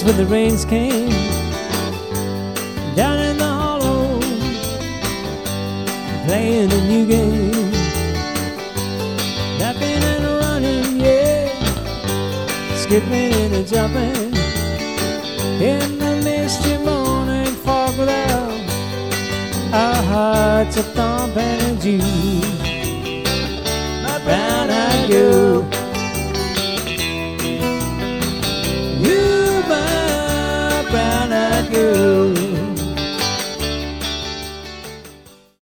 when the rains came down in the hollow, playing a new game, laughing and running, yeah, skipping and jumping in the misty morning fog cloud. Our hearts are thumping in June.